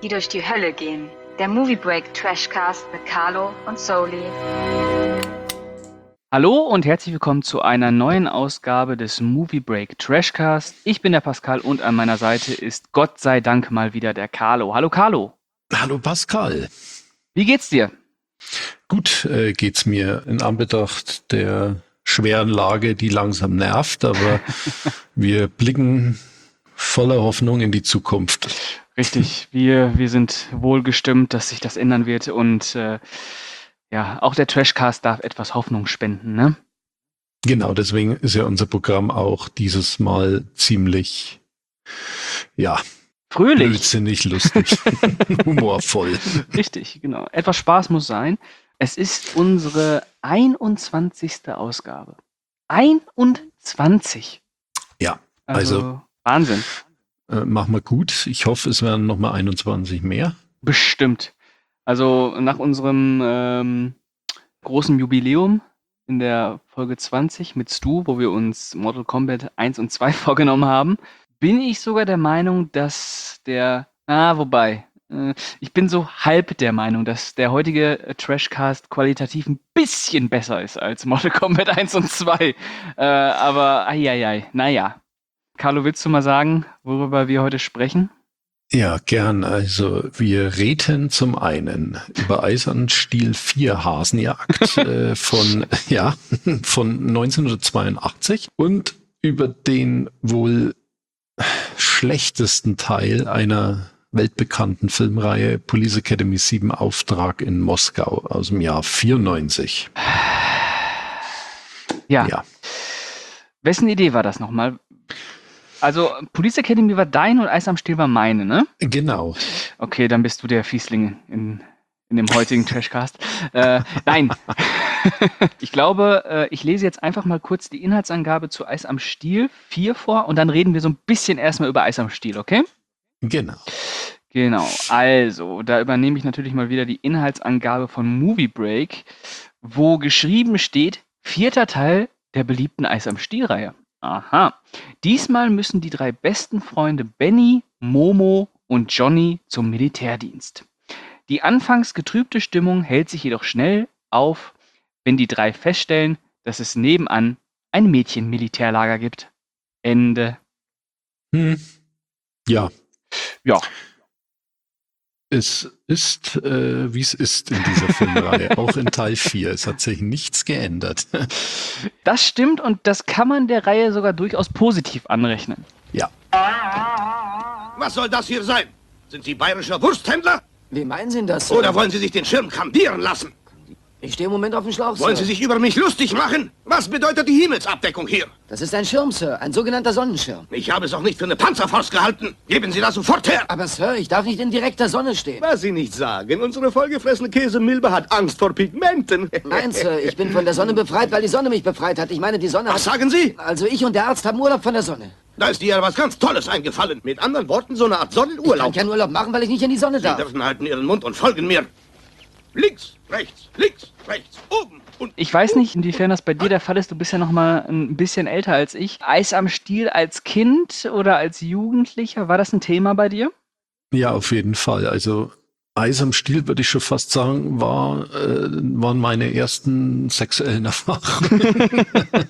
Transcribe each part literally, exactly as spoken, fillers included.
die durch die Hölle gehen. Der Movie Break Trashcast mit Carlo und Soli. Hallo und herzlich willkommen zu einer neuen Ausgabe des Movie Break Trashcast. Ich bin der Pascal und an meiner Seite ist Gott sei Dank mal wieder der Carlo. Hallo Carlo. Hallo Pascal. Wie geht's dir? Gut äh, geht's mir in Anbetracht der schweren Lage, die langsam nervt, aber wir blicken voller Hoffnung in die Zukunft. Richtig, wir, wir sind wohlgestimmt, dass sich das ändern wird und äh, ja, auch der Trashcast darf etwas Hoffnung spenden, ne? Genau, deswegen ist ja unser Programm auch dieses Mal ziemlich, ja, fröhlich, blödsinnig, lustig, humorvoll. Richtig, genau. Etwas Spaß muss sein. Es ist unsere einundzwanzigste Ausgabe. einundzwanzig. Ja, Also, also Wahnsinn. Äh, machen wir gut. Ich hoffe, es werden nochmal einundzwanzig mehr. Bestimmt. Also nach unserem ähm, großen Jubiläum in der Folge zwanzig mit Stu, wo wir uns Mortal Kombat eins und zwei vorgenommen haben, bin ich sogar der Meinung, dass der, ah, wobei, äh, ich bin so halb der Meinung, dass der heutige äh, Trashcast qualitativ ein bisschen besser ist als Mortal Kombat eins und zwei. Äh, aber, eieiei, naja. Carlo, willst du mal sagen, worüber wir heute sprechen? Ja, gern. Also wir reden zum einen über Eisernstiel vier Hasenjagd äh, von, ja, von neunzehnhundertzweiundachtzig und über den wohl schlechtesten Teil einer weltbekannten Filmreihe Police Academy sieben Auftrag in Moskau aus dem Jahr vierundneunzig. Ja. ja. Wessen Idee war das nochmal? Also, Police Academy war dein und Eis am Stiel war meine, ne? Genau. Okay, dann bist du der Fiesling in, in dem heutigen Trashcast. Äh, nein. Ich glaube, äh, ich lese jetzt einfach mal kurz die Inhaltsangabe zu Eis am Stiel vier vor und dann reden wir so ein bisschen erstmal über Eis am Stiel, okay? Genau. Genau, also, da übernehme ich natürlich mal wieder die Inhaltsangabe von Movie Break, wo geschrieben steht, vierter Teil der beliebten Eis am Stiel-Reihe. Aha. Diesmal müssen die drei besten Freunde Benny, Momo und Johnny zum Militärdienst. Die anfangs getrübte Stimmung hält sich jedoch schnell auf, wenn die drei feststellen, dass es nebenan ein Mädchen-Militärlager gibt. Ende. Hm. Ja. Ja. Es ist, äh, wie es ist in dieser Filmreihe, auch in Teil vier. Es hat sich nichts geändert. Das stimmt und das kann man der Reihe sogar durchaus positiv anrechnen. Ja. Was soll das hier sein? Sind Sie bayerischer Wursthändler? Wie meinen Sie das? Oder wollen Sie sich den Schirm kambieren lassen? Ich stehe im Moment auf dem Schlauch, Sir. Wollen Sie sich über mich lustig machen? Was bedeutet die Himmelsabdeckung hier? Das ist ein Schirm, Sir. Ein sogenannter Sonnenschirm. Ich habe es auch nicht für eine Panzerfaust gehalten. Geben Sie das sofort her. Aber, Sir, ich darf nicht in direkter Sonne stehen. Was Sie nicht sagen, unsere vollgefressene Käsemilbe hat Angst vor Pigmenten. Nein, Sir, ich bin von der Sonne befreit, weil die Sonne mich befreit hat. Ich meine, die Sonne hat... Was sagen Sie? Also ich und der Arzt haben Urlaub von der Sonne. Da ist dir ja was ganz Tolles eingefallen. Mit anderen Worten, so eine Art Ich kann Sonnenurlaub. keinen Urlaub machen, weil ich nicht in die Sonne Sie darf. dürfen halten Ihren Mund und folgen mir. Links, rechts, links, rechts, oben und... Ich weiß nicht, inwiefern das bei dir der Fall ist. Du bist ja noch mal ein bisschen älter als ich. Eis am Stiel als Kind oder als Jugendlicher, war das ein Thema bei dir? Ja, auf jeden Fall. Also Eis am Stiel, würde ich schon fast sagen, war, äh, waren meine ersten sexuellen Erfahrungen.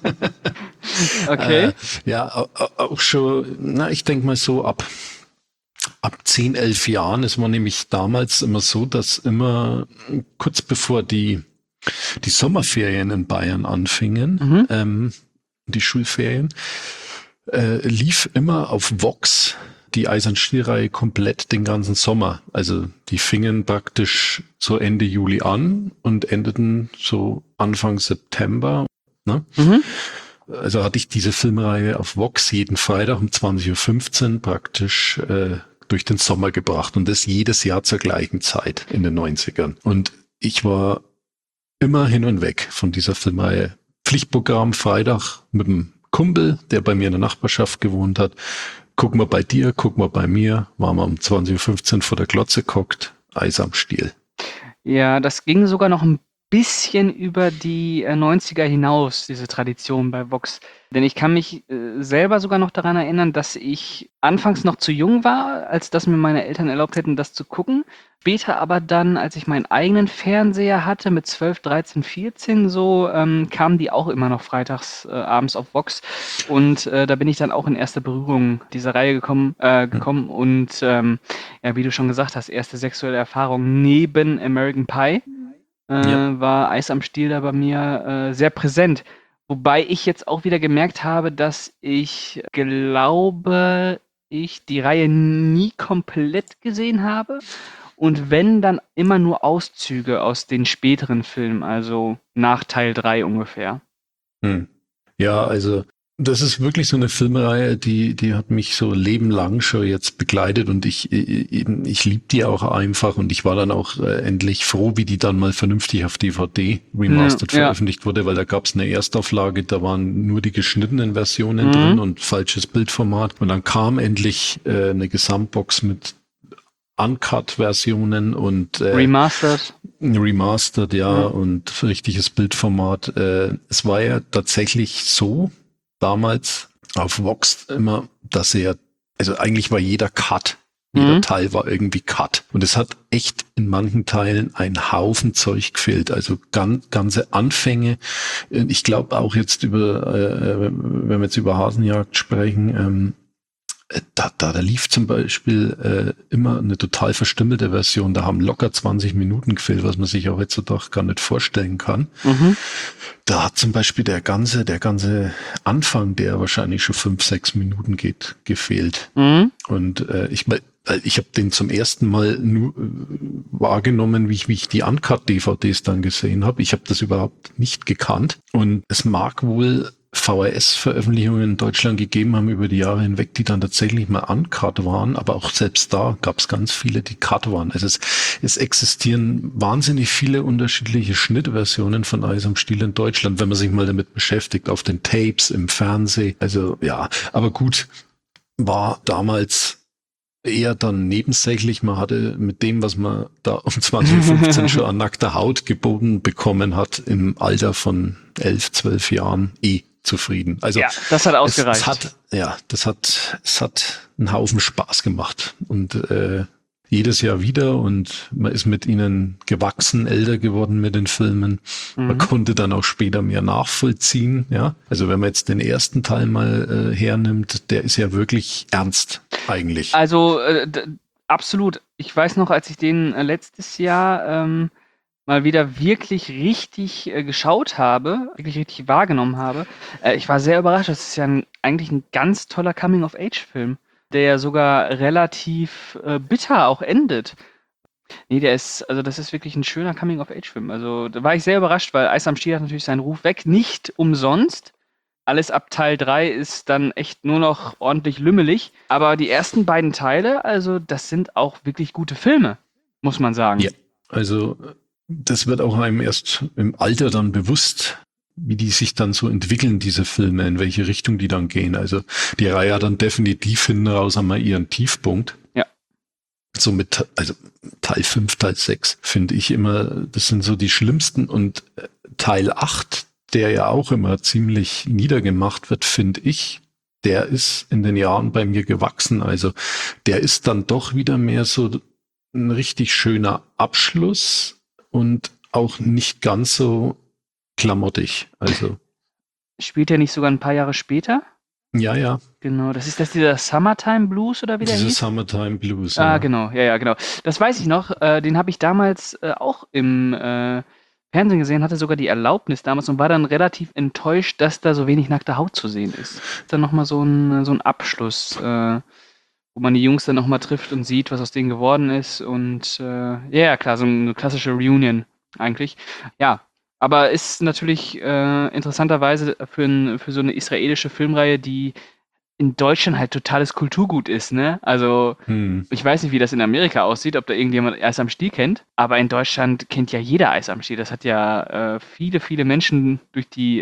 Okay. Äh, ja, au- au- auch schon, na, ich denke mal so ab, ab zehn, elf Jahren. Es war nämlich damals immer so, dass immer kurz bevor die, die Sommerferien in Bayern anfingen, Mhm. ähm, die Schulferien, äh, lief immer auf Vox die Eisern-Stiel-Reihe komplett den ganzen Sommer. Also die fingen praktisch so Ende Juli an und endeten so Anfang September. Ne? Mhm. Also hatte ich diese Filmreihe auf Vox jeden Freitag um zwanzig Uhr fünfzehn praktisch äh, durch den Sommer gebracht und das jedes Jahr zur gleichen Zeit in den neunzigern. Und ich war immer hin und weg von dieser Filmreihe. Pflichtprogramm Freitag mit dem Kumpel, der bei mir in der Nachbarschaft gewohnt hat. Guck mal bei dir, guck mal bei mir. Waren wir um zwanzig Uhr fünfzehn vor der Glotze gehockt. Eis am Stiel. Ja, das ging sogar noch ein bisschen über die äh, neunziger hinaus, diese Tradition bei Vox. Denn ich kann mich äh, selber sogar noch daran erinnern, dass ich anfangs noch zu jung war, als dass mir meine Eltern erlaubt hätten, das zu gucken. Später aber dann, als ich meinen eigenen Fernseher hatte, mit zwölf, dreizehn, vierzehn so, ähm, kamen die auch immer noch freitags äh, abends auf Vox. Und äh, da bin ich dann auch in erste Berührung dieser Reihe gekommen, äh, gekommen. Und ähm, ja, wie du schon gesagt hast, erste sexuelle Erfahrung neben American Pie äh, Ja. war Eis am Stiel da bei mir äh, sehr präsent. Wobei ich jetzt auch wieder gemerkt habe, dass ich glaube, ich die Reihe nie komplett gesehen habe. Und wenn, dann immer nur Auszüge aus den späteren Filmen, also nach Teil drei ungefähr. Hm. Ja, also das ist wirklich so eine Filmreihe, die, die hat mich so lebenlang schon jetzt begleitet und ich, ich, ich liebe die auch einfach und ich war dann auch äh, endlich froh, wie die dann mal vernünftig auf D V D remastered Ja, ja. veröffentlicht wurde, weil da gab es eine Erstauflage, da waren nur die geschnittenen Versionen Mhm. drin und falsches Bildformat und dann kam endlich äh, eine Gesamtbox mit Uncut-Versionen und äh, Remastered. Remastered, ja, Ja. und richtiges Bildformat. Äh, es war ja tatsächlich so, damals auf Vox immer, dass er, also eigentlich war jeder Cut, jeder Mhm. Teil war irgendwie Cut. Und es hat echt in manchen Teilen ein Haufen Zeug gefehlt. Also gan, ganze Anfänge. Äh, Ich glaube auch jetzt über, äh, wenn wir jetzt über Hasenjagd sprechen, ähm, äh, da, da, da lief zum Beispiel äh, immer eine total verstümmelte Version. Da haben locker zwanzig Minuten gefehlt, was man sich auch heutzutage gar nicht vorstellen kann. Mhm. Da hat zum Beispiel der ganze, der ganze Anfang, der wahrscheinlich schon fünf, sechs Minuten geht, gefehlt. Mhm. Und äh, ich, weil ich habe den zum ersten Mal nur äh, wahrgenommen, wie ich, wie ich die Uncut-D V Ds dann gesehen habe. Ich habe das überhaupt nicht gekannt. Und es mag wohl V H S-Veröffentlichungen in Deutschland gegeben haben über die Jahre hinweg, die dann tatsächlich mal uncut waren, aber auch selbst da gab es ganz viele, die cut waren. Also es, es existieren wahnsinnig viele unterschiedliche Schnittversionen von Eis am Stiel in Deutschland, wenn man sich mal damit beschäftigt, auf den Tapes, im Fernsehen. Also ja, aber gut, war damals eher dann nebensächlich. Man hatte mit dem, was man da um zwanzig fünfzehn schon an nackter Haut geboten bekommen hat, im Alter von elf, zwölf Jahren eh zufrieden. Also Ja, das hat es, ausgereicht. es hat, ja, das hat, es hat einen Haufen Spaß gemacht und äh, jedes Jahr wieder und man ist mit ihnen gewachsen, älter geworden mit den Filmen. Man Mhm. konnte dann auch später mehr nachvollziehen, ja. Also wenn man jetzt den ersten Teil mal äh, hernimmt, der ist ja wirklich ernst eigentlich. Also äh, d- absolut. Ich weiß noch, als ich den äh, letztes Jahr ähm, mal wieder wirklich richtig äh, geschaut habe, wirklich richtig wahrgenommen habe, äh, ich war sehr überrascht. Das ist ja ein, eigentlich ein ganz toller Coming-of-Age-Film, der ja sogar relativ äh, bitter auch endet. Nee, der ist, also das ist wirklich ein schöner Coming-of-Age-Film. Also da war ich sehr überrascht, weil Eis am Stiel hat natürlich seinen Ruf weg. Nicht umsonst. Alles ab Teil drei ist dann echt nur noch ordentlich lümmelig. Aber die ersten beiden Teile, also das sind auch wirklich gute Filme, muss man sagen. Ja. Also das wird auch einem erst im Alter dann bewusst, wie die sich dann so entwickeln, diese Filme, in welche Richtung die dann gehen. Also die Reihe hat dann definitiv hinten raus einmal ihren Tiefpunkt. Ja. So mit, also Teil fünf, Teil sechs finde ich immer, das sind so die schlimmsten und äh, Teil acht, der ja auch immer ziemlich niedergemacht wird, finde ich, der ist in den Jahren bei mir gewachsen. Also der ist dann doch wieder mehr so ein richtig schöner Abschluss und auch nicht ganz so klamottig. Also Spielt er nicht sogar ein paar Jahre später? ja, ja, Genau, das ist das dieser Summertime Blues oder wie der diese hieß? Summertime Blues. Ah, ja. genau, ja, ja, genau. Das weiß ich noch. Äh, den habe ich damals äh, auch im äh, Fernsehen gesehen, hatte sogar die Erlaubnis damals und war dann relativ enttäuscht, dass da so wenig nackte Haut zu sehen ist. Dann nochmal so ein, so ein Abschluss, äh, wo man die Jungs dann nochmal trifft und sieht, was aus denen geworden ist. Und äh, ja, ja, klar, so eine klassische Reunion eigentlich. Ja, aber ist natürlich äh, interessanterweise für, ein, für so eine israelische Filmreihe, die in Deutschland halt totales Kulturgut ist, ne? Also Hm. ich weiß nicht, wie das in Amerika aussieht, ob da irgendjemand Eis am Stiel kennt, aber in Deutschland kennt ja jeder Eis am Stiel. Das hat ja äh, viele, viele Menschen durch die ähm,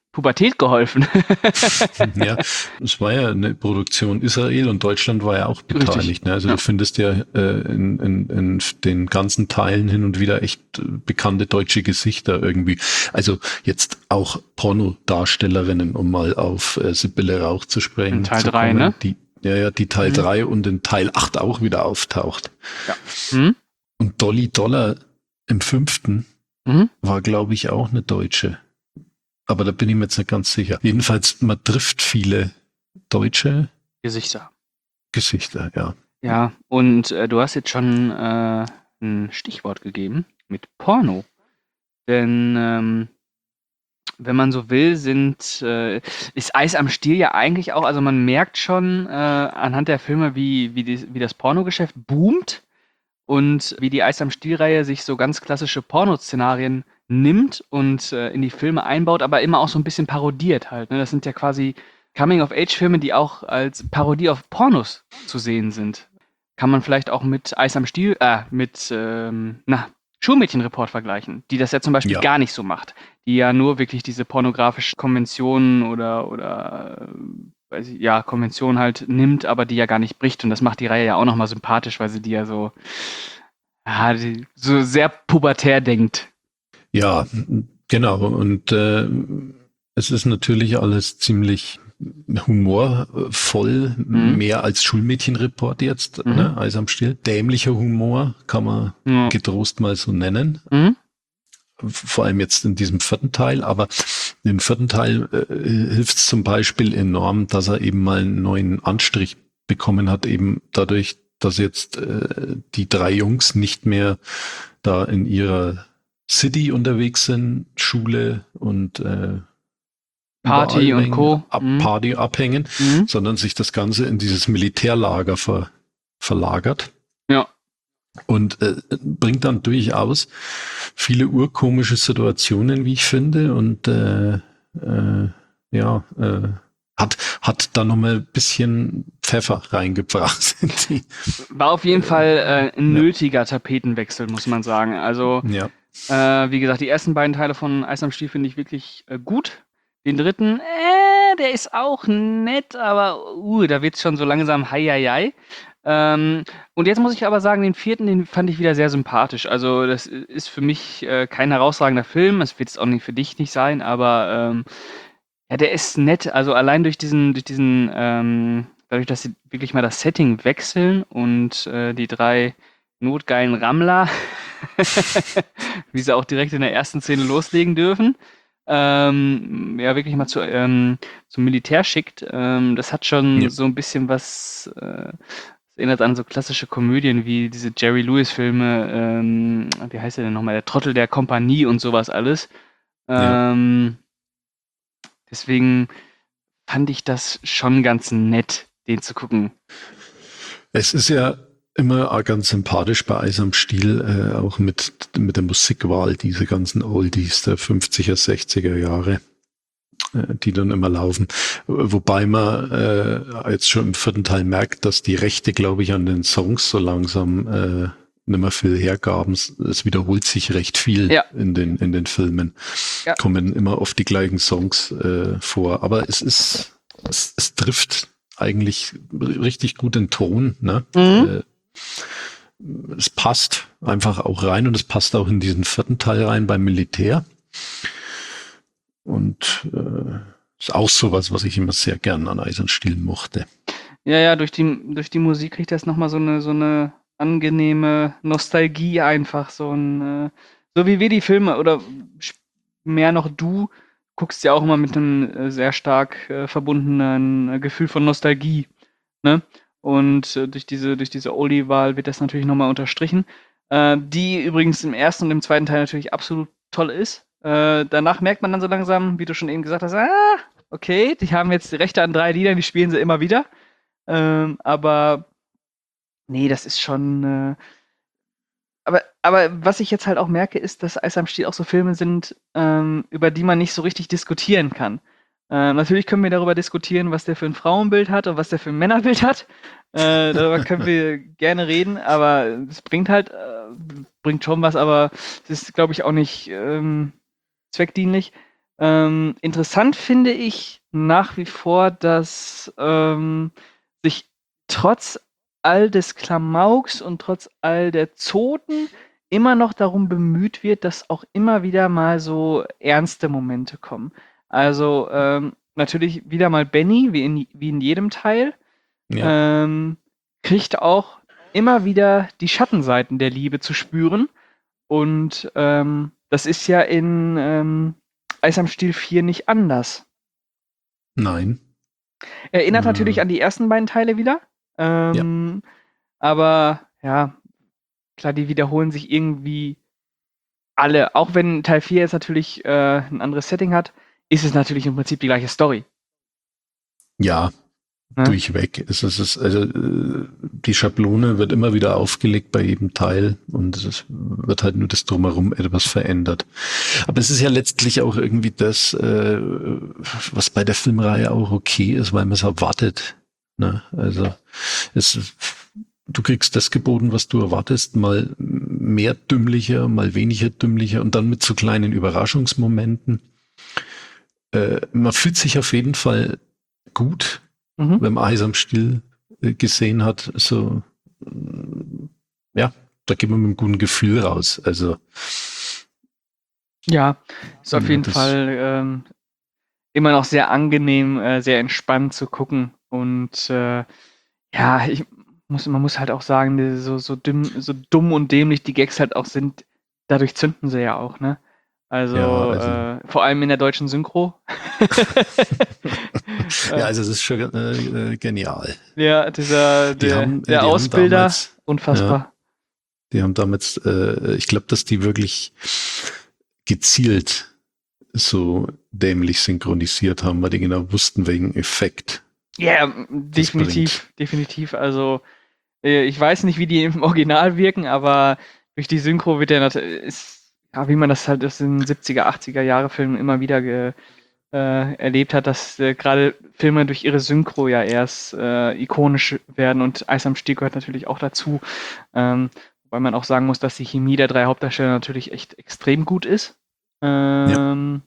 Pubertät geholfen. Ja, es war ja eine Produktion Israel und Deutschland war ja auch beteiligt. Ne? Also Ja. du findest ja äh, in, in, in den ganzen Teilen hin und wieder echt äh, bekannte deutsche Gesichter irgendwie. Also jetzt auch Pornodarstellerinnen, um mal auf äh, Sibylle Rauch zu sprechen. In Teil zu drei, kommen, ne? Die, ja, ja, die Teil Mhm. drei und in Teil acht auch wieder auftaucht. Ja. Mhm. Und Dolly Dollar im fünften Mhm. war, glaube ich, auch eine Deutsche. Aber da bin ich mir jetzt nicht ganz sicher. Jedenfalls, man trifft viele deutsche Gesichter. Gesichter, ja. Ja, und äh, du hast jetzt schon äh, ein Stichwort gegeben mit Porno. Denn ähm, wenn man so will, sind äh, ist Eis am Stiel ja eigentlich auch, also man merkt schon äh, anhand der Filme, wie, wie, die, wie das Pornogeschäft boomt und wie die Eis am Stiel-Reihe sich so ganz klassische Pornoszenarien nimmt und äh, in die Filme einbaut, aber immer auch so ein bisschen parodiert halt. Ne? Das sind ja quasi Coming-of-Age-Filme, die auch als Parodie auf Pornos zu sehen sind. Kann man vielleicht auch mit Eis am Stiel, äh, mit, ähm, na, Schulmädchenreport vergleichen, die das ja zum Beispiel Ja. gar nicht so macht. Die ja nur wirklich diese pornografischen Konventionen oder, oder äh, weiß ich, ja, Konventionen halt nimmt, aber die ja gar nicht bricht. Und das macht die Reihe ja auch nochmal sympathisch, weil sie die ja so, ja, die, so sehr pubertär denkt. Ja, genau. Und äh, es ist natürlich alles ziemlich humorvoll, Mhm. mehr als Schulmädchenreport jetzt, Mhm. ne? Eis am Stiel. Dämlicher Humor kann man Ja. getrost mal so nennen. Mhm. Vor allem jetzt in diesem vierten Teil, aber im vierten Teil äh, hilft es zum Beispiel enorm, dass er eben mal einen neuen Anstrich bekommen hat, eben dadurch, dass jetzt äh, die drei Jungs nicht mehr da in ihrer City unterwegs sind, Schule und äh, Party überall und Co. Ab, Mhm. Party abhängen, Mhm. sondern sich das Ganze in dieses Militärlager ver, verlagert. Ja. Und äh, bringt dann durchaus viele urkomische Situationen, wie ich finde. Und äh, äh, ja, äh, hat, hat da nochmal ein bisschen Pfeffer reingebracht. in die, War auf jeden Fall äh, ein Ja. nötiger Tapetenwechsel, muss man sagen. Also, ja, äh, wie gesagt, die ersten beiden Teile von Eis am Stiel finde ich wirklich äh, gut. Den dritten, äh, der ist auch nett, aber uh, da wird es schon so langsam hei, hei, hei. Ähm, und jetzt muss ich aber sagen, den vierten, den fand ich wieder sehr sympathisch. Also, das ist für mich äh, kein herausragender Film. Es wird es auch nicht für dich nicht sein, aber ähm, ja, der ist nett. Also allein durch diesen, durch diesen, ähm, dadurch, dass sie wirklich mal das Setting wechseln und äh, die drei notgeilen Rammler, wie sie auch direkt in der ersten Szene loslegen dürfen, ähm, ja, wirklich mal zu, ähm, zum Militär schickt. Ähm, das hat schon Ja. so ein bisschen was, äh, das erinnert an so klassische Komödien wie diese Jerry Lewis-Filme, ähm, wie heißt der denn nochmal? Der Trottel der Kompanie und sowas alles. Ja. Ähm, deswegen fand ich das schon ganz nett, den zu gucken. Es ist ja immer auch ganz sympathisch bei Eis am Stiel, äh, auch mit, mit der Musikwahl, diese ganzen Oldies der fünfziger, sechziger Jahre, äh, die dann immer laufen. Wobei man äh, jetzt schon im vierten Teil merkt, dass die Rechte, glaube ich, an den Songs so langsam äh, nicht mehr viel hergaben. Es wiederholt sich recht viel Ja. in den in den Filmen. Ja. Kommen immer oft die gleichen Songs äh, vor. Aber es ist, es, es trifft eigentlich richtig gut den Ton. Ne? Mhm. Äh, es passt einfach auch rein und es passt auch in diesen vierten Teil rein beim Militär. Und äh, ist auch sowas, was ich immer sehr gern an Eis und Stiel mochte. Ja, ja, durch die, durch die Musik kriegt das nochmal so eine, so eine angenehme Nostalgie einfach, so ein, äh, so wie wir die Filme oder mehr noch du guckst ja auch immer mit einem äh, sehr stark äh, verbundenen äh, Gefühl von Nostalgie, ne? Und äh, durch diese, durch diese Oldie-Wahl wird das natürlich nochmal unterstrichen, äh, die übrigens im ersten und im zweiten Teil natürlich absolut toll ist. Äh, danach merkt man dann so langsam, wie du schon eben gesagt hast, ah, okay, die haben jetzt die Rechte an drei Liedern, die spielen sie immer wieder. Ähm, aber nee, das ist schon. Äh, aber, aber was ich jetzt halt auch merke, ist, dass Eis am Stiel auch so Filme sind, ähm, über die man nicht so richtig diskutieren kann. Äh, natürlich können wir darüber diskutieren, was der für ein Frauenbild hat und was der für ein Männerbild hat. Äh, darüber können wir gerne reden, aber es bringt halt, äh, bringt schon was, aber es ist, glaube ich, auch nicht ähm, zweckdienlich. Ähm, interessant finde ich nach wie vor, dass ähm, sich trotz all des Klamauks und trotz all der Zoten immer noch darum bemüht wird, dass auch immer wieder mal so ernste Momente kommen. Also ähm, natürlich wieder mal Benny, wie in, wie in jedem Teil, Ja. ähm, kriegt auch immer wieder die Schattenseiten der Liebe zu spüren. Und ähm, das ist ja in ähm, Eis am Stiel vier nicht anders. Nein. Erinnert natürlich Äh, an die ersten beiden Teile wieder. ja. Ähm, aber ja, klar, die wiederholen sich irgendwie alle. Auch wenn Teil vier jetzt natürlich äh, ein anderes Setting hat, ist es natürlich im Prinzip die gleiche Story. Ja, Ne? durchweg. Es ist, es ist, also äh, die Schablone wird immer wieder aufgelegt bei jedem Teil und es wird halt nur das Drumherum etwas verändert. Aber es ist ja letztlich auch irgendwie das, äh, was bei der Filmreihe auch okay ist, weil man es erwartet. Ne? Also es, du kriegst das geboten, was du erwartest, mal mehr dümmlicher, mal weniger dümmlicher und dann mit so kleinen Überraschungsmomenten. Äh, man fühlt sich auf jeden Fall gut, Mhm. wenn man Eis am Stiel äh, gesehen hat, so, äh, ja, da geht man mit einem guten Gefühl raus. Also, Ja, ist auf ja, jeden das- Fall ähm, immer noch sehr angenehm, äh, sehr entspannt zu gucken. Und äh, ja, ich muss, man muss halt auch sagen, die- so, so, dumm, so dumm und dämlich die Gags halt auch sind, dadurch zünden sie ja auch, ne? Also, Ja, also- äh, vor allem in der deutschen Synchro. ja, also es ist schon äh, äh, genial. Ja, dieser, Die der, haben, äh, der die haben Ausbilder, damals- unfassbar. Die haben damals, äh, ich glaube, dass die wirklich gezielt so dämlich synchronisiert haben, weil die genau wussten, welchen Effekt. Ja, m- definitiv, definitiv. Also, äh, ich weiß nicht, wie die im Original wirken, aber durch die Synchro wird der nat- ist, ja, wie man das halt aus den siebziger, achtziger Jahre Filmen immer wieder ge, äh, erlebt hat, dass äh, gerade Filme durch ihre Synchro ja erst äh, ikonisch werden und Eis am Stiel gehört natürlich auch dazu. Ähm, wobei man auch sagen muss, dass die Chemie der drei Hauptdarsteller natürlich echt extrem gut ist. Ähm,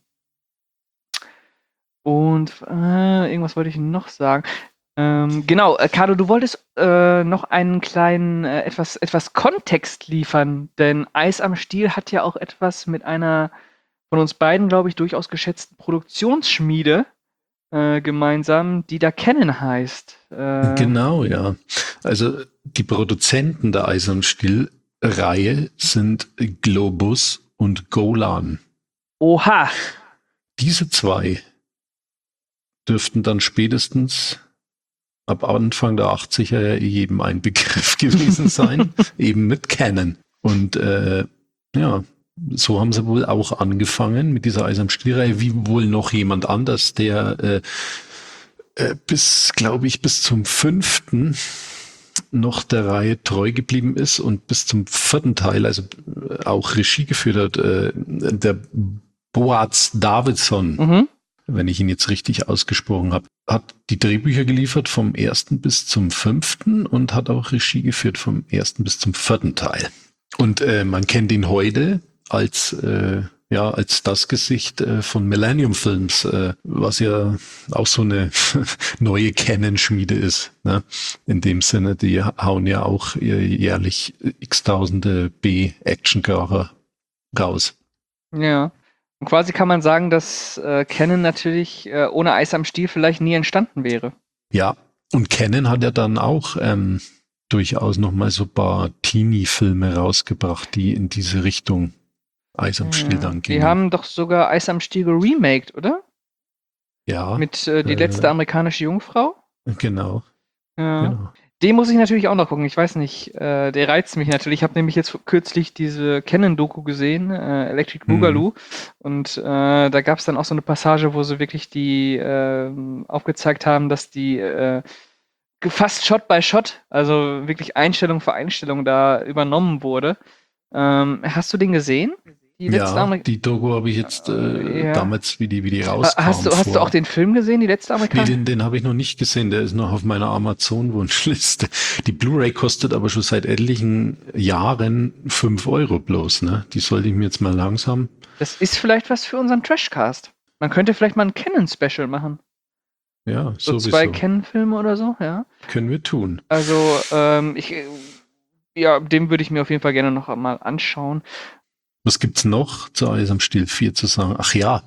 Und äh, irgendwas wollte ich noch sagen. Ähm, genau, äh, Carlo, du wolltest äh, noch einen kleinen, äh, etwas, etwas Kontext liefern, denn Eis am Stiel hat ja auch etwas mit einer von uns beiden, glaube ich, durchaus geschätzten Produktionsschmiede äh, gemeinsam, die da Canon heißt. Äh, Genau, ja. Also die Produzenten der Eis am Stiel-Reihe sind Globus und Golan. Oha! Diese zwei dürften dann spätestens ab Anfang der achtziger jedem ein Begriff gewesen sein, eben mit Canon. Und äh, ja, so haben sie wohl auch angefangen mit dieser Eis am Stiel-Reihe, wie wohl noch jemand anders, der äh, äh, bis, glaube ich, bis zum fünften noch der Reihe treu geblieben ist und bis zum vierten Teil, also äh, auch Regie geführt hat, äh, der Boaz Davidson, Mhm. wenn ich ihn jetzt richtig ausgesprochen habe, hat die Drehbücher geliefert vom ersten bis zum fünften und hat auch Regie geführt vom ersten bis zum vierten Teil. Und äh, man kennt ihn heute als äh, ja als das Gesicht äh, von Millennium Films, äh, was ja auch so eine neue Canon-Schmiede ist. Ne? In dem Sinne, die hauen ja auch jährlich x-tausende B-Action-Kracher raus. Ja. Und quasi kann man sagen, dass äh, Canon natürlich äh, ohne Eis am Stiel vielleicht nie entstanden wäre. Ja, und Canon hat ja dann auch ähm, durchaus nochmal so ein paar Teenie-Filme rausgebracht, die in diese Richtung Eis am Stiel dann gingen. Die haben doch sogar Eis am Stiel geremaked, oder? ja, Mit äh, Die äh, letzte amerikanische Jungfrau. genau, Ja. genau. Den muss ich natürlich auch noch gucken. Ich weiß nicht, äh, der reizt mich natürlich. Ich habe nämlich jetzt kürzlich diese Canon-Doku gesehen, äh, Electric Mhm. Boogaloo. Und äh, da gab es dann auch so eine Passage, wo sie wirklich die äh, aufgezeigt haben, dass die äh, fast Shot by Shot, also wirklich Einstellung für Einstellung da übernommen wurde. Ähm, hast du den gesehen? Die letzte Ja, Ameri- die Doku habe ich jetzt äh, Ja. damals, wie die, wie die Ha- rauskam. hast, du, hast du vor- auch den Film gesehen, die letzte Nee, Amerikanische? den, den habe ich noch nicht gesehen, der ist noch auf meiner Amazon-Wunschliste. Die Blu-ray kostet aber schon seit etlichen Jahren fünf Euro bloß, ne? Die sollte ich mir jetzt mal langsam. Das ist vielleicht was für unseren Trashcast. Man könnte vielleicht mal ein Canon-Special machen. Ja, So sowieso. zwei Canon-Filme oder so, ja. Können wir tun. Also, ähm, ich, ja, den würde ich mir auf jeden Fall gerne noch mal anschauen. Was gibt's noch zu Eis am Stiel vier zu sagen? Ach ja,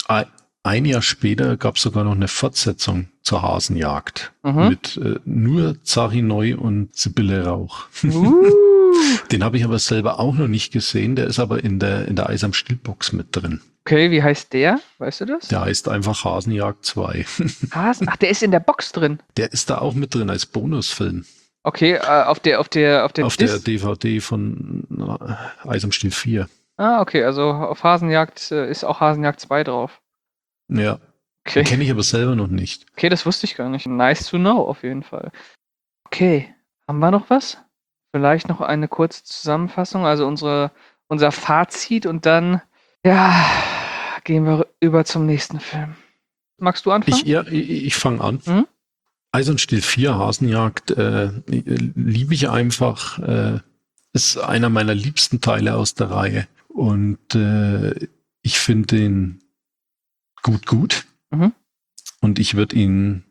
ein Jahr später gab es sogar noch eine Fortsetzung zur Hasenjagd. Mhm. Mit äh, nur Zari Neu und Sibylle Rauch. Uh. Den habe ich aber selber auch noch nicht gesehen. Der ist aber in der, in der Eis am Stiel-Box mit drin. Okay, wie heißt der? Weißt du das? Der heißt einfach Hasenjagd zwei. Hasen? Ach, der ist in der Box drin. Der ist da auch mit drin als Bonusfilm. Okay, äh, auf der, auf der, auf der, Auf Dis- der D V D von äh, Eis am Stiel vier. Ah, okay, also auf Hasenjagd äh, ist auch Hasenjagd zwei drauf. Ja, Okay. den kenne ich aber selber noch nicht. Okay, das wusste ich gar nicht. Nice to know, auf jeden Fall. Okay, haben wir noch was? Vielleicht noch eine kurze Zusammenfassung, also unsere, unser Fazit und dann, ja, gehen wir über zum nächsten Film. Magst du anfangen? Ich, ja, ich, ich fange an. Mhm. Eis und Stiel vier, Hasenjagd, äh, liebe ich einfach. Äh, ist einer meiner liebsten Teile aus der Reihe. Und äh, ich finde den gut, gut. Mhm. Und ich würde ihn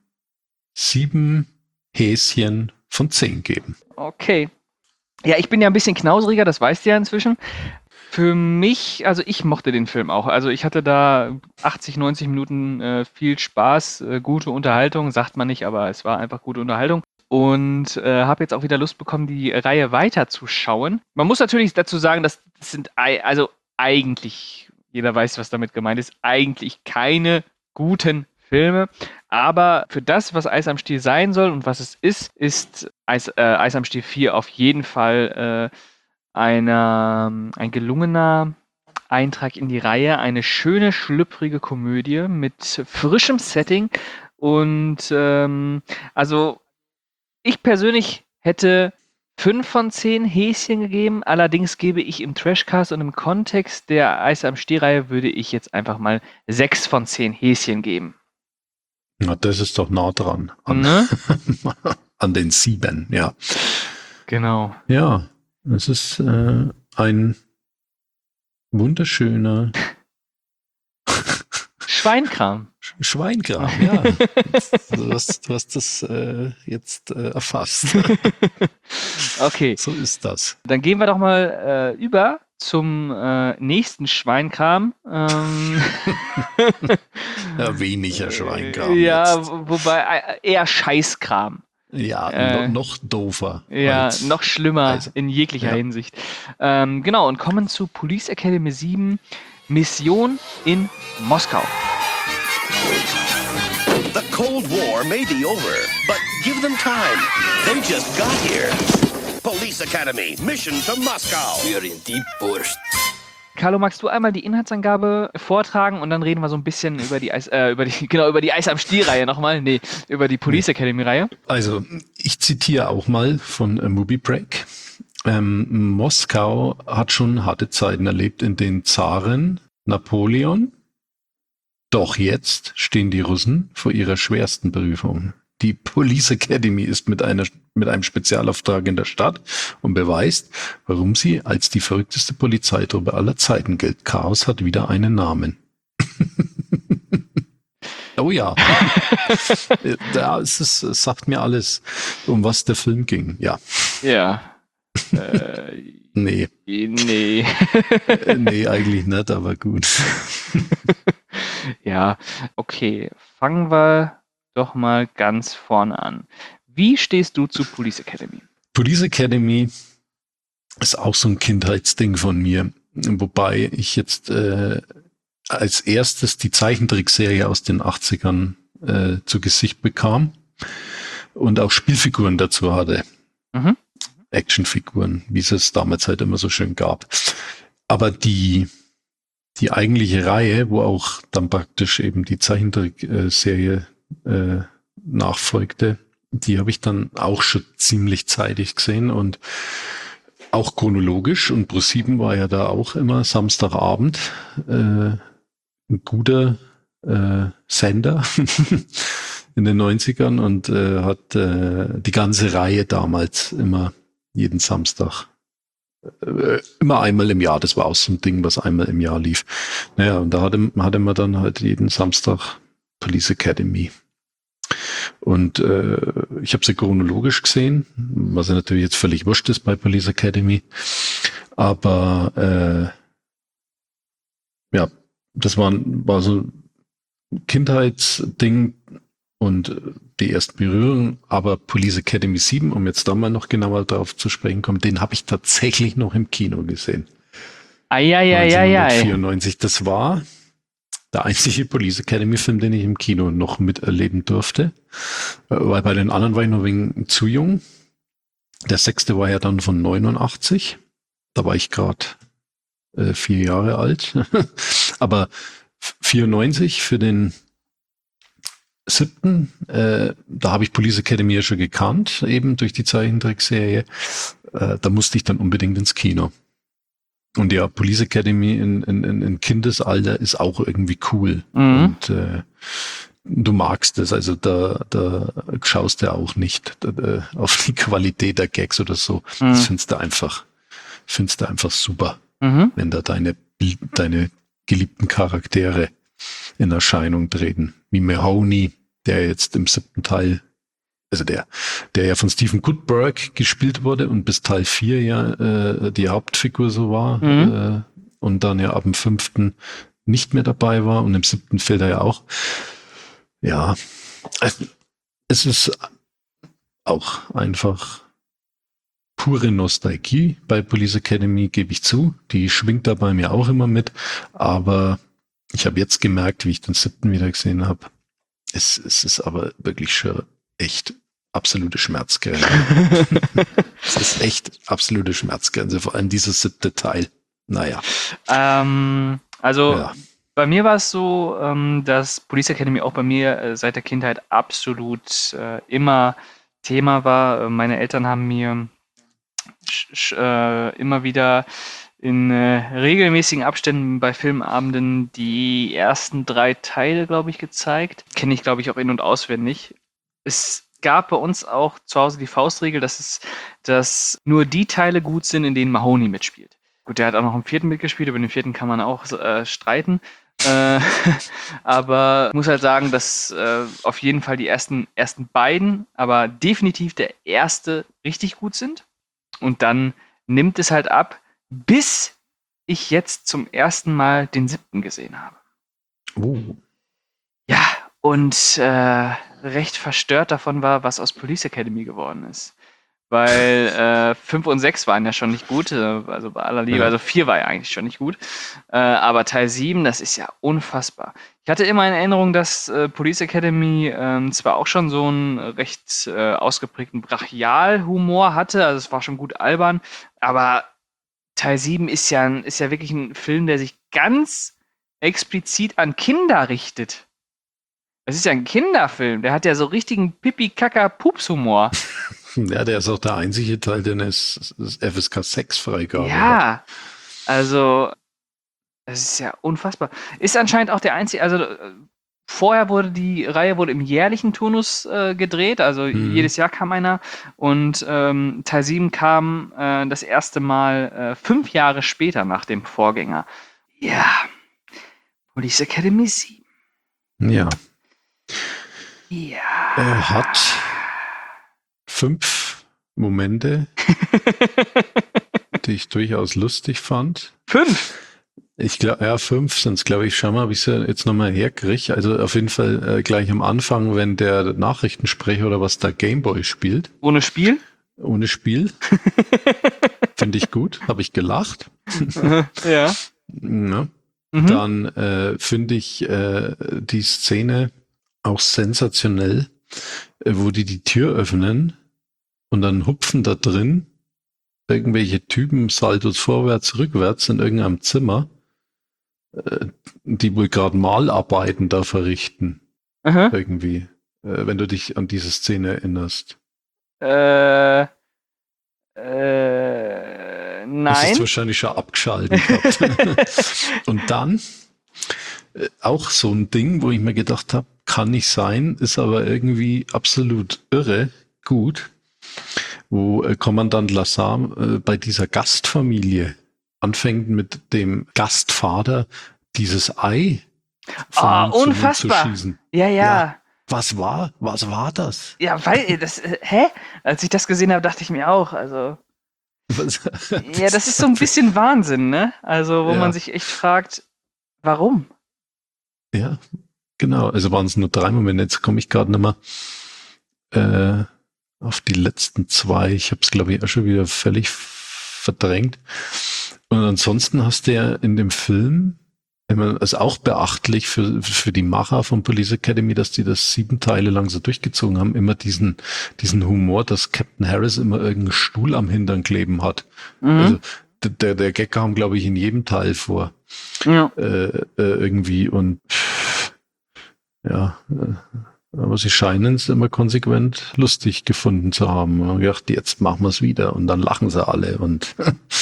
sieben Häschen von zehn geben. Okay. Ja, ich bin ja ein bisschen knauseriger, das weißt du ja inzwischen. Für mich, also ich mochte den Film auch. Also ich hatte da achtzig, neunzig Minuten äh, viel Spaß, äh, gute Unterhaltung, sagt man nicht, aber es war einfach gute Unterhaltung. Und äh, habe jetzt auch wieder Lust bekommen, die Reihe weiterzuschauen. Man muss natürlich dazu sagen, dass das sind ei- also eigentlich, jeder weiß, was damit gemeint ist, eigentlich keine guten Filme. Aber für das, was Eis am Stiel sein soll und was es ist, ist Eis, äh, Eis am Stiel vier auf jeden Fall äh, einer, ein gelungener Eintrag in die Reihe. Eine schöne, schlüpfrige Komödie mit frischem Setting. Und ähm, also ich persönlich hätte fünf von zehn Häschen gegeben. Allerdings gebe ich im Trashcast und im Kontext der Eis am Stiel-Reihe würde ich jetzt einfach mal sechs von zehn Häschen geben. Na, das ist doch nah dran. An, Ne? an den sieben, ja. Genau. Ja, es ist äh, ein wunderschöner Schweinkram. Schweinkram, ja. du, hast, du hast das äh, jetzt äh, erfasst. Okay, So ist das. dann gehen wir doch mal äh, über zum äh, nächsten Schweinkram. Ähm, Ja, weniger Schweinkram ja, jetzt. wo- wobei äh, eher Scheißkram. Ja, äh, no, noch doofer. Ja, als- noch schlimmer als- in jeglicher ja. Hinsicht. Ähm, genau, und kommen zu Police Academy sieben, Mission in Moskau. The Cold War may be over, but give them time. They just got here. Police Academy, mission to Moscow. Für in die Wurst. Carlo, magst du einmal die Inhaltsangabe vortragen und dann reden wir so ein bisschen über die Eis, äh, über die, genau, über die Eis am Stiel-Reihe nochmal? Nee, über die Police Academy-Reihe. Also, ich zitiere auch mal von äh, Movie Break. Ähm, Moskau hat schon harte Zeiten erlebt, in denen Zaren, Napoleon, doch jetzt stehen die Russen vor ihrer schwersten Prüfung. Die Police Academy ist mit, einer, mit einem Spezialauftrag in der Stadt und beweist, warum sie als die verrückteste Polizeitruppe aller Zeiten gilt. Chaos hat wieder einen Namen. Oh ja. Da ist es, es sagt mir alles, um was der Film ging. Ja. Ja. äh, Nee. nee. Äh, nee, eigentlich nicht, aber gut. Ja, okay. Fangen wir doch mal ganz vorne an. Wie stehst du zu Police Academy? Police Academy ist auch so ein Kindheitsding von mir, wobei ich jetzt äh, als erstes die Zeichentrickserie aus den achtzigern äh, zu Gesicht bekam und auch Spielfiguren dazu hatte. Mhm. Actionfiguren, wie es es damals halt immer so schön gab. Aber die die eigentliche Reihe, wo auch dann praktisch eben die Zeichentrickserie äh, nachfolgte, die habe ich dann auch schon ziemlich zeitig gesehen und auch chronologisch. Und ProSieben war ja da auch immer Samstagabend äh, ein guter äh, Sender in den neunzigern und äh, hat äh, die ganze Reihe damals immer jeden Samstag äh, immer einmal im Jahr. Das war auch so ein Ding, was einmal im Jahr lief. Naja, und da hatte, hatte man dann halt jeden Samstag Police Academy. Und äh, ich habe sie chronologisch gesehen, was ja natürlich jetzt völlig wurscht ist bei Police Academy. Aber äh, ja, das war, war so ein Kindheitsding und die ersten Berührungen. Aber Police Academy sieben, um jetzt da mal noch genauer darauf zu sprechen kommen, den habe ich tatsächlich noch im Kino gesehen. Eieieiei. neunzehnhundertvierundneunzig. Das war der einzige Police Academy-Film, den ich im Kino noch miterleben durfte. Weil bei den anderen war ich noch wegen zu jung. Der sechste war ja dann von neunundachtzig. Da war ich gerade äh, vier Jahre alt. Aber vierundneunzig für den siebten, äh, da habe ich Police Academy ja schon gekannt, eben durch die Zeichentrickserie. Äh, da musste ich dann unbedingt ins Kino. Und ja, Police Academy in, in, in Kindesalter ist auch irgendwie cool. Mhm. Und äh, du magst es, also da, da schaust du auch nicht da, auf die Qualität der Gags oder so. Mhm. Das findest du einfach, findest du einfach super, mhm. wenn da deine, deine geliebten Charaktere in Erscheinung treten. Wie Mahoney, der jetzt im siebten Teil, also der, der ja von Stephen Goldberg gespielt wurde und bis Teil vier ja äh, die Hauptfigur so war, mhm. äh, und dann ja ab dem fünften nicht mehr dabei war und im siebten fehlt er ja auch. Ja, also, es ist auch einfach pure Nostalgie bei Police Academy, gebe ich zu. Die schwingt da bei mir auch immer mit, aber ich habe jetzt gemerkt, wie ich den siebten wieder gesehen habe, es, es ist aber wirklich schon echt absolute Schmerzgrenze. Es ist echt absolute Schmerzgrenze, vor allem dieses siebte Teil. Naja. Ähm, also ja. Bei mir war es so, ähm, dass Police Academy auch bei mir äh, seit der Kindheit absolut äh, immer Thema war. Äh, meine Eltern haben mir sch- sch- äh, immer wieder in äh, regelmäßigen Abständen bei Filmabenden die ersten drei Teile, glaube ich, gezeigt. Kenne ich, glaube ich, auch in- und auswendig. Es gab bei uns auch zu Hause die Faustregel, dass es, dass nur die Teile gut sind, in denen Mahoney mitspielt. Gut, der hat auch noch im vierten mitgespielt, über den vierten kann man auch äh, streiten. Äh, aber ich muss halt sagen, dass äh, auf jeden Fall die ersten, ersten beiden, aber definitiv der erste richtig gut sind. Und dann nimmt es halt ab, bis ich jetzt zum ersten Mal den siebten gesehen habe. Oh. Ja, und äh, recht verstört davon war, was aus Police Academy geworden ist. Weil äh, fünf und sechs waren ja schon nicht gut, also bei aller Liebe, Ja. also vier war ja eigentlich schon nicht gut. Äh, aber Teil sieben, das ist ja unfassbar. Ich hatte immer in Erinnerung, dass äh, Police Academy äh, zwar auch schon so einen recht äh, ausgeprägten Brachial-Humor hatte, also es war schon gut albern, aber Teil sieben ist ja, ein, ist ja wirklich ein Film, der sich ganz explizit an Kinder richtet. Das ist ja ein Kinderfilm, der hat ja so richtigen Pipi-Kaka-Pups-Humor. Ja, der ist auch der einzige Teil, der eine F S K sechs Freigabe hat. Ja, also das ist ja unfassbar. Ist anscheinend auch der einzige, also äh, vorher wurde die Reihe wurde im jährlichen Turnus äh, gedreht, also Mhm. jedes Jahr kam einer und ähm, Teil sieben kam äh, das erste Mal äh, fünf Jahre später nach dem Vorgänger. Ja, Police Academy sieben. Ja. Ja. Er hat fünf Momente, die ich durchaus lustig fand. Fünf? Ich glaube, ja, fünf sind es, glaube ich. Schau mal, ob ich sie jetzt nochmal herkriege. Also auf jeden Fall äh, gleich am Anfang, wenn der Nachrichtensprecher oder was da Gameboy spielt. Ohne Spiel? Ohne Spiel. Finde ich gut. Habe ich gelacht. Ja. Ja. Mhm. Dann äh, finde ich äh, die Szene auch sensationell, äh, wo die die Tür öffnen und dann hupfen da drin irgendwelche Typen Saltos vorwärts, rückwärts in irgendeinem Zimmer, äh, die wohl gerade Malarbeiten da verrichten. Aha. Irgendwie, äh, wenn du dich an diese Szene erinnerst. Äh, äh, Das nein. ist wahrscheinlich schon abgeschaltet gehabt. Und dann äh, auch so ein Ding, wo ich mir gedacht habe, kann nicht sein, ist aber irgendwie absolut irre gut. wo äh, Kommandant Lassar äh, bei dieser Gastfamilie anfängt mit dem Gastvater dieses Ei vom Ah, Mund zu Mund unfassbar. zu schießen. Ja, ja. Ja. Was war, was war das? Ja, weil, das, äh, hä? Als ich das gesehen habe, dachte ich mir auch, also, Was, ja, das ist so ein bisschen Wahnsinn, ne? Also, wo Ja. man sich echt fragt, warum? Ja, genau. Also waren es nur drei Momente. Jetzt komme ich gerade nochmal äh, auf die letzten zwei. Ich habe es, glaube ich, auch schon wieder völlig verdrängt. Und ansonsten hast du ja in dem Film, ich meine, es ist auch beachtlich für, für die Macher von Police Academy, dass die das sieben Teile lang so durchgezogen haben, immer diesen, diesen Humor, dass Captain Harris immer irgendeinen Stuhl am Hintern kleben hat. Mhm. Also der, der Gag kam, glaube ich, in jedem Teil vor. Ja. Äh, äh, irgendwie und pff, ja, äh, aber sie scheinen es immer konsequent lustig gefunden zu haben. Und gedacht, jetzt machen wir es wieder und dann lachen sie alle und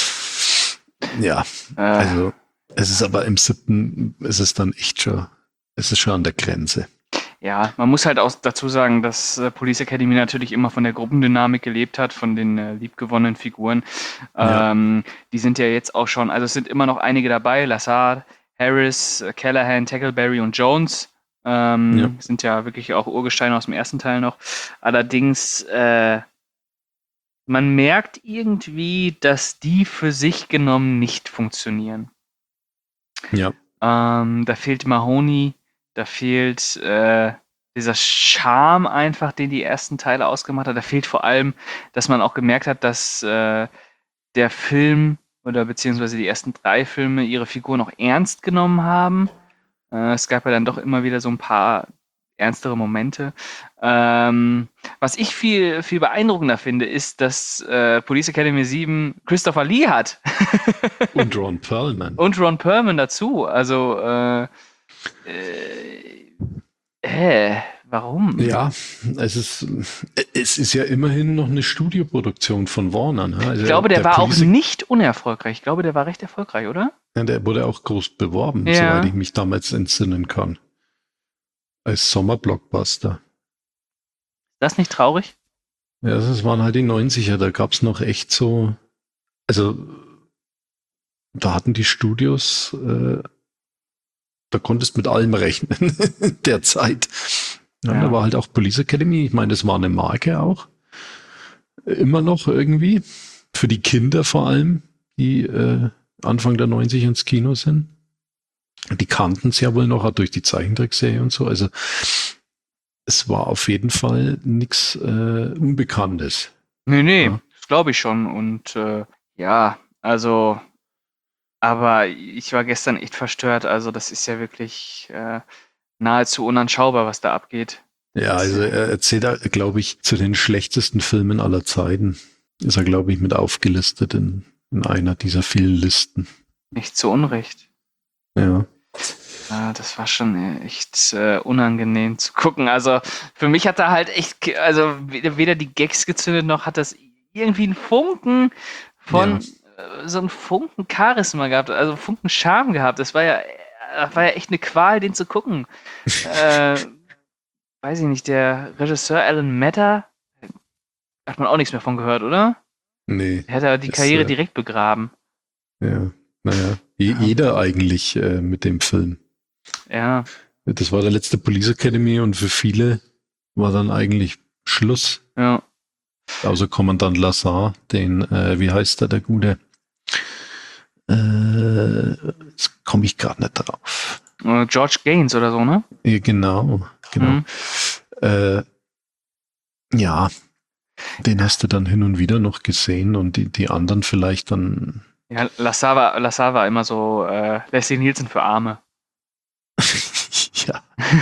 ja, Äh, also es ist aber im siebten, es ist dann echt schon, es ist schon an der Grenze. Ja, man muss halt auch dazu sagen, dass äh, Police Academy natürlich immer von der Gruppendynamik gelebt hat, von den äh, liebgewonnenen Figuren. Ja. Ähm, die sind ja jetzt auch schon, also es sind immer noch einige dabei, Lassard, Harris, äh, Callahan, Tackleberry und Jones. Ähm, Ja. Sind ja wirklich auch Urgesteine aus dem ersten Teil noch. Allerdings, äh, man merkt irgendwie, dass die für sich genommen nicht funktionieren. Ja, Ähm, da fehlt Mahoney, da fehlt äh, dieser Charme einfach, den die ersten Teile ausgemacht hat. Da fehlt vor allem, dass man auch gemerkt hat, dass äh, der Film oder beziehungsweise die ersten drei Filme ihre Figuren auch ernst genommen haben. Äh, es gab ja dann doch immer wieder so ein paar ernstere Momente. Ähm, was ich viel, viel beeindruckender finde, ist, dass äh, Police Academy sieben Christopher Lee hat. und Ron Perlman. Und Ron Perlman dazu. Also, äh, äh, äh, warum? Ja, es ist, es ist ja immerhin noch eine Studioproduktion von Warner. Ne? Also Ich glaube, der, war Police- auch nicht unerfolgreich. Ich glaube, der war recht erfolgreich, oder? Ja, der wurde auch groß beworben, Ja. soweit ich mich damals entsinnen kann. Als Sommerblockbuster. Ist das nicht traurig? Ja, das waren halt die neunziger, da gab's noch echt so, also da hatten die Studios, äh, da konntest mit allem rechnen der Zeit. Ja, Ja. Da war halt auch Police Academy, ich meine, das war eine Marke auch. Immer noch irgendwie. Für die Kinder vor allem, die äh, Anfang der neunziger ins Kino sind. Die kannten es ja wohl noch, auch durch die Zeichentrickserie und so. Also es war auf jeden Fall nichts äh, Unbekanntes. Nee, nee, Ja. das glaube ich schon. Und äh, ja, also, aber ich war gestern echt verstört. Also, das ist ja wirklich äh, nahezu unanschaubar, was da abgeht. Ja, also er erzählt, glaube ich, zu den schlechtesten Filmen aller Zeiten. Ist er, glaube ich, mit aufgelistet in, in einer dieser vielen Listen. Nicht zu Unrecht. Ja. Ja, das war schon echt äh, unangenehm zu gucken. Also für mich hat da halt echt, ge- also weder, weder die Gags gezündet, noch hat das irgendwie einen Funken von, äh, so einen Funken Charisma gehabt, also Funken Charme gehabt. Das war ja, das war ja echt eine Qual, den zu gucken. äh, weiß ich nicht, der Regisseur Alan Mehta, hat man auch nichts mehr von gehört, oder? Nee. Er hat ja die Ist, Karriere äh, direkt begraben. Ja. Naja, je, Ja. jeder eigentlich äh, mit dem Film. Ja, Das war der letzte Police Academy und für viele war dann eigentlich Schluss. ja. Außer Kommandant Lassar, den, äh, wie heißt der, der Gute? Äh, jetzt komme ich gerade nicht drauf. Äh, George Gaines oder so, ne? Ja, genau, genau. Mhm. Äh, ja, den hast du dann hin und wieder noch gesehen und die, die anderen vielleicht dann. Ja, Lassar war, Lassar war immer so äh, Leslie Nielsen für Arme. Ja,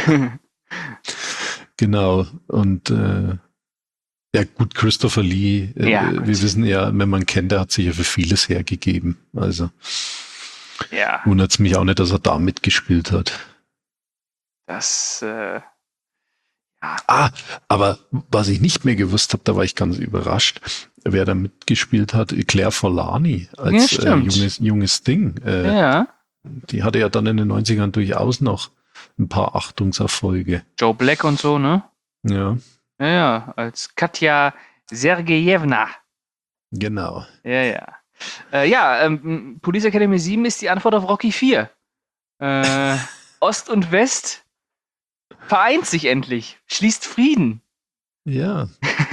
genau. Und äh, ja gut, Christopher Lee, äh, Ja, wir gut. wissen ja, wenn man kennt, der hat sich ja für vieles hergegeben. Also Ja, wundert es mich auch nicht, dass er da mitgespielt hat. das, äh, ja, Ah, aber was ich nicht mehr gewusst habe, da war ich ganz überrascht, wer da mitgespielt hat, Claire Forlani Ja, als äh, stimmt. junges, junges Ding. Äh, ja. Die hatte ja dann in den neunzigern durchaus noch ein paar Achtungserfolge. Joe Black und so, ne? Ja, Ja, ja, als Katja Sergejewna. Genau. Ja, ja. Äh, ja, ähm, Police Academy sieben ist die Antwort auf Rocky vier. Äh, Ost und West vereint sich endlich, schließt Frieden. Ja,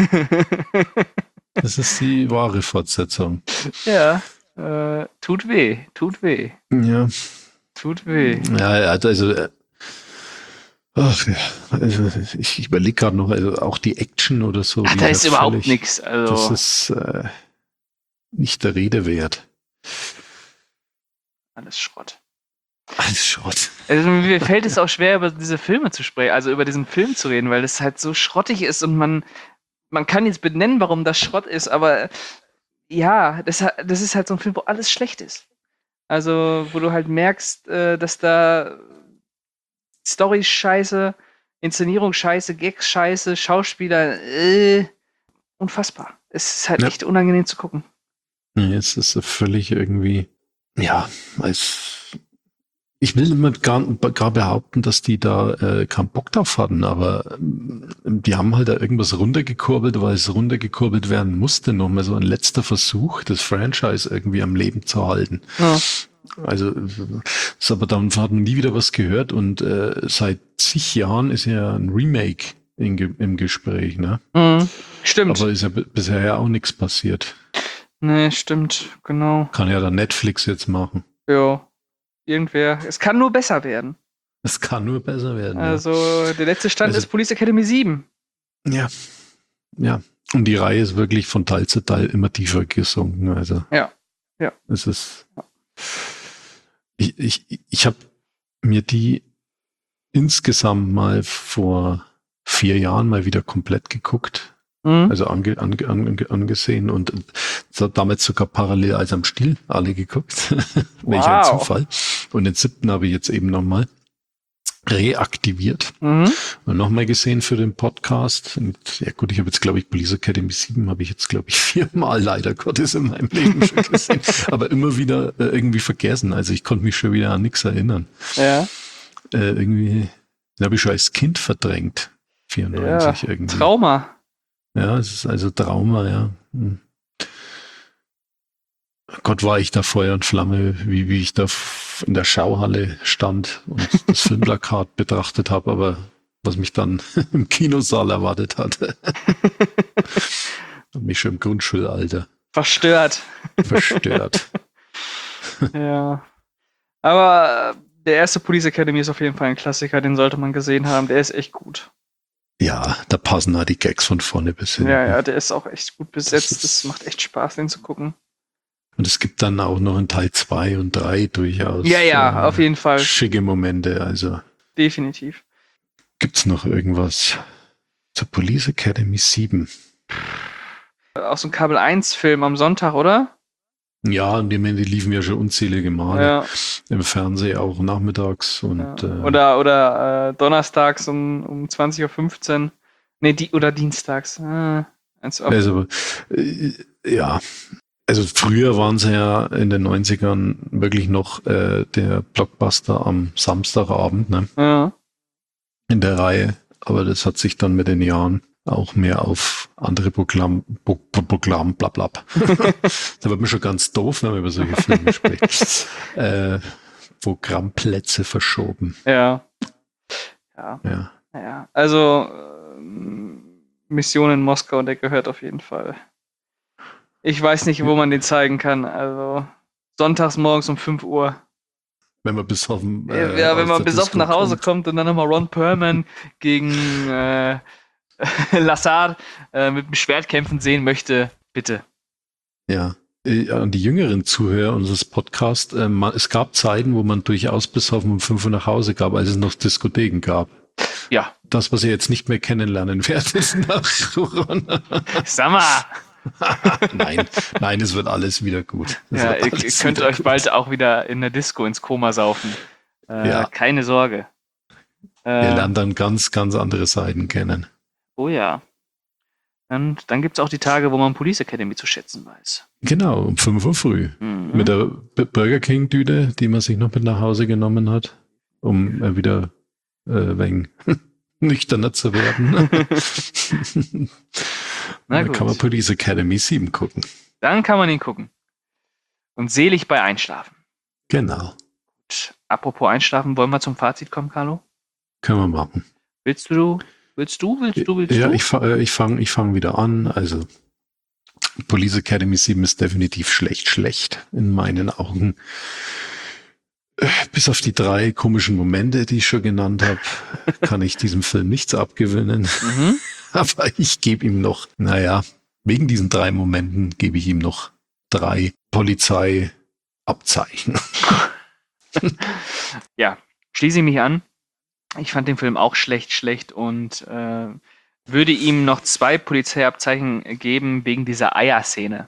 das ist die wahre Fortsetzung. Ja, äh, tut weh, tut weh, Ja, tut weh. ja, also, äh, ach ja, also ich überlege gerade noch, also auch die Action oder so. Ach, die da ist ja überhaupt völlig- nichts. Also, Das ist äh, nicht der Rede wert. alles Schrott. Alles Schrott. Also mir fällt es auch schwer, über diese Filme zu sprechen, also über diesen Film zu reden, weil es halt so schrottig ist und man, man kann jetzt benennen, warum das Schrott ist, aber ja, das, ha- das ist halt so ein Film, wo alles schlecht ist. Also, wo du halt merkst, äh, dass da Story scheiße, Inszenierung scheiße, Gags scheiße, Schauspieler, äh, unfassbar. Es ist halt Ja. echt unangenehm zu gucken. Nee, es ist so völlig irgendwie, ja, als ich will immer gar, gar behaupten, dass die da äh, keinen Bock drauf hatten, aber ähm, die haben halt da irgendwas runtergekurbelt, weil es runtergekurbelt werden musste. Nochmal so ein letzter Versuch, das Franchise irgendwie am Leben zu halten. Ja. Also, ist aber dann hat man nie wieder was gehört und äh, seit zig Jahren ist ja ein Remake in, Ge- im Gespräch, ne? Mhm. Stimmt. Aber ist ja b- bisher ja auch nichts passiert. Nee, stimmt, genau. Kann ja dann Netflix jetzt machen. Ja. Irgendwer. Es kann nur besser werden. Es kann nur besser werden. Also, der letzte Stand Also- ist Police Academy sieben. Ja. Ja. Und die Reihe ist wirklich von Teil zu Teil immer tiefer gesunken. Also. Ja. Ja. Es ist. Ich, ich, ich habe mir die insgesamt mal vor vier Jahren mal wieder komplett geguckt. Mhm. Also ange, ange, ange, angesehen und so damals sogar parallel als am Stiel alle geguckt. Welch ein Wow. Zufall. Und den siebten habe ich jetzt eben nochmal reaktiviert Mhm. und nochmal gesehen für den Podcast. Und ja gut, ich habe jetzt, glaube ich, Police Academy sieben habe ich jetzt, glaube ich, viermal leider Gottes in meinem Leben schon gesehen. Aber immer wieder äh, irgendwie vergessen. Also ich konnte mich schon wieder an nichts erinnern. Ja. Äh, irgendwie, den habe ich schon als Kind verdrängt. vierundneunzig Ja. irgendwie. Trauma. Ja, es ist also Trauma, ja. Hm. Gott, war ich da Feuer und Flamme, wie, wie ich da f- in der Schauhalle stand und das Filmplakat betrachtet habe, aber was mich dann im Kinosaal erwartet hat. Hat mich schon im Grundschulalter Verstört. verstört. Ja. Aber äh, der erste Police Academy ist auf jeden Fall ein Klassiker, den sollte man gesehen haben. Der ist echt gut. Ja, da passen halt die Gags von vorne bis hin. Ja, ja, der ist auch echt gut besetzt. Das Das, ist- macht echt Spaß, den zu gucken. Und es gibt dann auch noch in Teil zwei und drei durchaus Ja, ja, äh, auf jeden Fall. schicke Momente. Also Definitiv. gibt's noch irgendwas zur Police Academy sieben? Auch so ein Kabel eins Film am Sonntag, oder? Ja, und die, die liefen ja schon unzählige Male. Ja. Im Fernsehen auch nachmittags und ja. äh, Oder, oder äh, donnerstags um, um zwanzig Uhr fünfzehn. Nee, die, oder dienstags. Ah, eins Uhr. also äh, ja, also früher waren sie ja in den neunzigern wirklich noch äh, der Blockbuster am Samstagabend, ne, Ja. in der Reihe, aber das hat sich dann mit den Jahren auch mehr auf andere Programm, Pro- Pro- Programm, bla bla. Da wird man schon ganz doof, wenn man über solche Filme spricht. Äh, Programmplätze verschoben. Ja. Ja. Ja. Ja. Also ähm, Mission in Moskau, der gehört auf jeden Fall. Ich weiß nicht, wo man den zeigen kann. Also sonntags morgens um fünf Uhr. Wenn man besoffen Ja, äh, ja, wenn aus man der besoffen Disco nach Hause kommt. kommt und dann nochmal Ron Perlman gegen äh, Lassard äh, mit dem Schwert kämpfen sehen möchte, bitte. Ja. Äh, An die jüngeren Zuhörer unseres Podcasts, äh, man, es gab Zeiten, wo man durchaus besoffen um fünf Uhr nach Hause gab, als es noch Diskotheken gab. Ja. Das, was ihr jetzt nicht mehr kennenlernen werdet, ist nach Corona. Sag mal! Nein, nein, es wird alles wieder gut. Es Ja, wird ihr, ihr alles könnt wieder euch gut. bald auch wieder in der Disco ins Koma saufen. Äh, Ja. Keine Sorge. Ihr Äh, lernt dann ganz, ganz andere Seiten kennen. oh ja. Und dann gibt es auch die Tage, wo man Police Academy zu schätzen weiß. Genau, um fünf Uhr früh. Mhm. Mit der B- Burger King-Tüte, die man sich noch mit nach Hause genommen hat, um äh, wieder äh, wegen nüchterner zu werden. Na Dann gut. kann man Police Academy sieben gucken. Dann kann man ihn gucken. Und selig bei Einschlafen. Genau. Und apropos Einschlafen, wollen wir zum Fazit kommen, Carlo? Können wir machen. Willst du, willst du, willst du, willst ja, du? ich, fa- äh, ich fange ich fang wieder an. Also Police Academy sieben ist definitiv schlecht, schlecht in meinen Augen. Äh, Bis auf die drei komischen Momente, die ich schon genannt habe, kann ich diesem Film nichts abgewinnen. Mhm. Aber ich gebe ihm noch, naja, wegen diesen drei Momenten gebe ich ihm noch drei Polizeiabzeichen. Ja, schließe ich mich an. Ich fand den Film auch schlecht, schlecht und äh, würde ihm noch zwei Polizeiabzeichen geben wegen dieser Eierszene.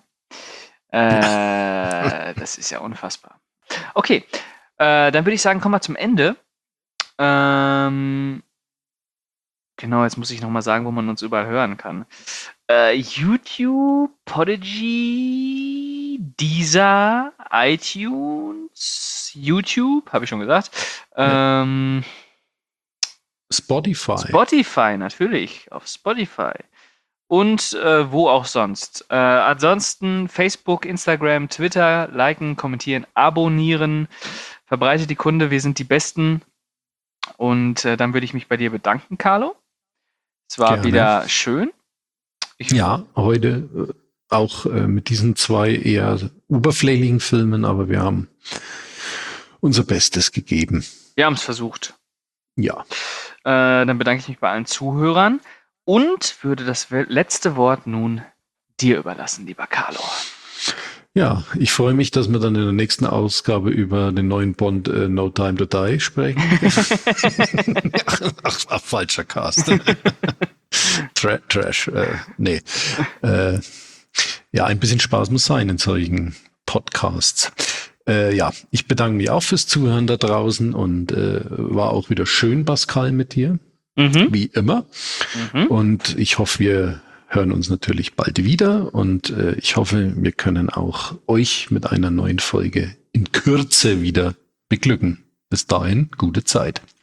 Äh, das ist ja unfassbar. Okay, äh, dann würde ich sagen, kommen wir zum Ende. Ähm, genau, jetzt muss ich nochmal sagen, wo man uns überall hören kann. Äh, YouTube, Podigy, Deezer, iTunes, YouTube, habe ich schon gesagt. Ähm, Spotify. Spotify, natürlich, auf Spotify. Und äh, wo auch sonst. Äh, ansonsten Facebook, Instagram, Twitter, liken, kommentieren, abonnieren. Verbreitet die Kunde, wir sind die Besten. Und äh, dann würde ich mich bei dir bedanken, Carlo. Es war Gerne. wieder schön. Ich Ja, heute äh, auch äh, mit diesen zwei eher oberflächlichen Filmen, aber wir haben unser Bestes gegeben. Wir haben es versucht. Ja. Äh, dann bedanke ich mich bei allen Zuhörern und würde das we- letzte Wort nun dir überlassen, lieber Carlo. Ja, ich freue mich, dass wir dann in der nächsten Ausgabe über den neuen Bond äh, No Time to Die sprechen. ach, ach, falscher Cast. Tra Trash, äh, nee. Äh, ja, ein bisschen Spaß muss sein in solchen Podcasts. Äh, ja, ich bedanke mich auch fürs Zuhören da draußen und äh, war auch wieder schön, Pascal, mit dir, Mhm. wie immer. Mhm. Und ich hoffe, wir hören uns natürlich bald wieder und äh, ich hoffe, wir können auch euch mit einer neuen Folge in Kürze wieder beglücken. Bis dahin, gute Zeit.